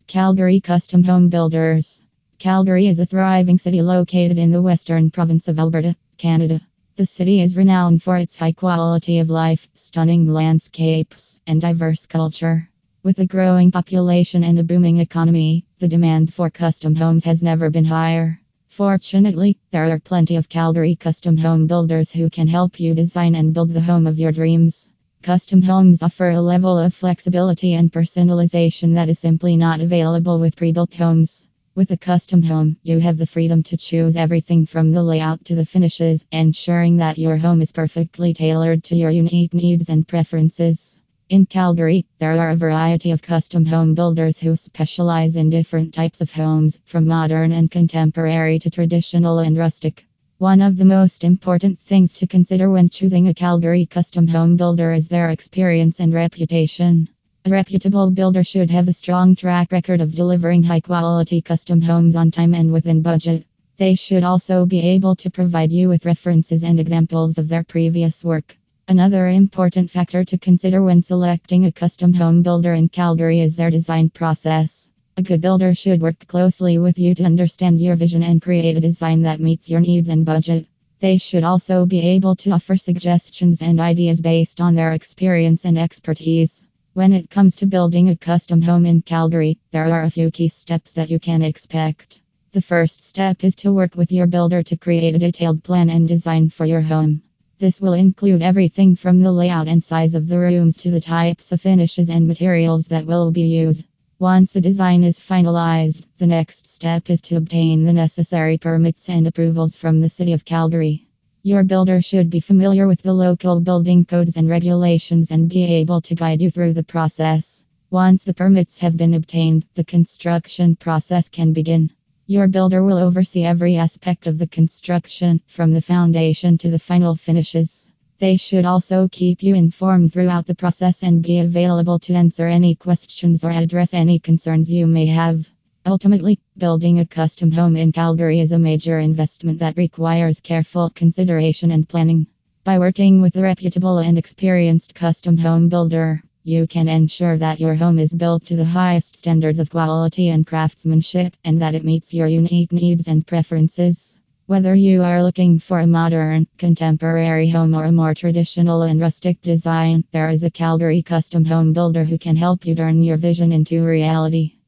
Calgary Custom Home Builders. Calgary is a thriving city located in the western province of Alberta, Canada. The city is renowned for its high quality of life, stunning landscapes, and diverse culture. With a growing population and a booming economy, the demand for custom homes has never been higher. Fortunately, there are plenty of Calgary custom home builders who can help you design and build the home of your dreams. Custom homes offer a level of flexibility and personalization that is simply not available with pre-built homes. With a custom home, you have the freedom to choose everything from the layout to the finishes, ensuring that your home is perfectly tailored to your unique needs and preferences. In Calgary, there are a variety of custom home builders who specialize in different types of homes, from modern and contemporary to traditional and rustic. One of the most important things to consider when choosing a Calgary custom home builder is their experience and reputation. A reputable builder should have a strong track record of delivering high quality custom homes on time and within budget. They should also be able to provide you with references and examples of their previous work. Another important factor to consider when selecting a custom home builder in Calgary is their design process. A good builder should work closely with you to understand your vision and create a design that meets your needs and budget. They should also be able to offer suggestions and ideas based on their experience and expertise. When it comes to building a custom home in Calgary, there are a few key steps that you can expect. The first step is to work with your builder to create a detailed plan and design for your home. This will include everything from the layout and size of the rooms to the types of finishes and materials that will be used. Once the design is finalized, the next step is to obtain the necessary permits and approvals from the City of Calgary. Your builder should be familiar with the local building codes and regulations and be able to guide you through the process. Once the permits have been obtained, the construction process can begin. Your builder will oversee every aspect of the construction, from the foundation to the final finishes. They should also keep you informed throughout the process and be available to answer any questions or address any concerns you may have. Ultimately, building a custom home in Calgary is a major investment that requires careful consideration and planning. By working with a reputable and experienced custom home builder, you can ensure that your home is built to the highest standards of quality and craftsmanship, and that it meets your unique needs and preferences. Whether you are looking for a modern, contemporary home or a more traditional and rustic design, there is a Calgary custom home builder who can help you turn your vision into reality.